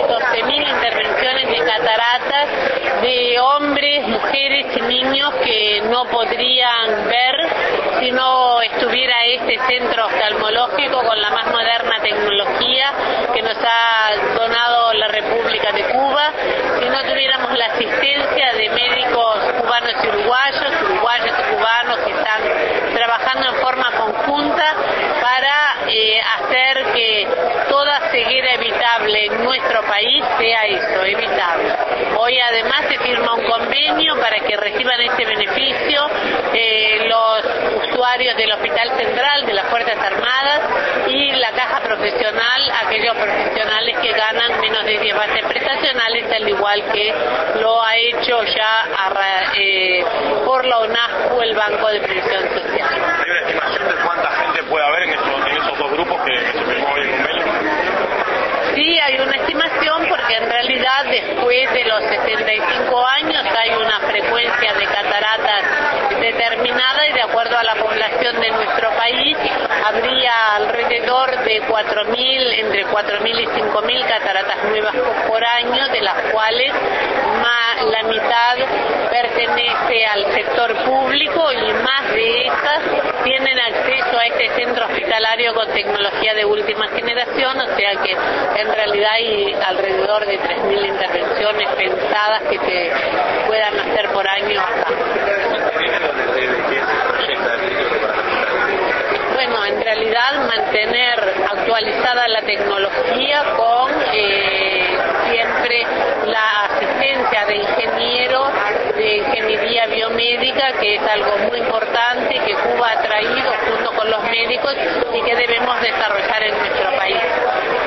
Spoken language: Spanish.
12.000 intervenciones de cataratas de hombres, mujeres y niños que no podrían ver si no estuviera este centro oftalmológico con la más moderna tecnología que nos ha donado la República de Cuba, si no tuviéramos la asistencia de médicos cubanos y uruguayos y cubanos que están trabajando en forma conjunta para hacer que toda ceguera evitable en nuestro país sea eso, evitable. Hoy además se firma un convenio para que reciban este beneficio los usuarios del Hospital Central, de las Fuerzas Armadas y la Caja Profesional, aquellos profesionales que ganan menos de 10 bases prestacionales, al igual que lo ha hecho ya por la UNASCU, el Banco de Previsión Social. ¿Hay una estimación de cuánta gente puede haber en esos dos grupos que se firmó hoy el convenio? Sí, hay una estimación porque en realidad después de los 65 años hay una frecuencia de cataratas determinada y de acuerdo a la población de nuestro país habría alrededor de 4.000, entre 4.000 y 5.000 cataratas nuevas por año, de las cuales la mitad pertenece al sector público y más de estas tienen acceso a este centro hospitalario con tecnología de última generación, o sea que en realidad hay alrededor de 3.000 intervenciones pensadas que se puedan hacer por año acá. Bueno, en realidad mantener actualizada la tecnología con siempre la asistencia de ingenieros de ingeniería biomédica, que es algo muy importante que Cuba ha traído junto con los médicos y que debemos desarrollar en nuestro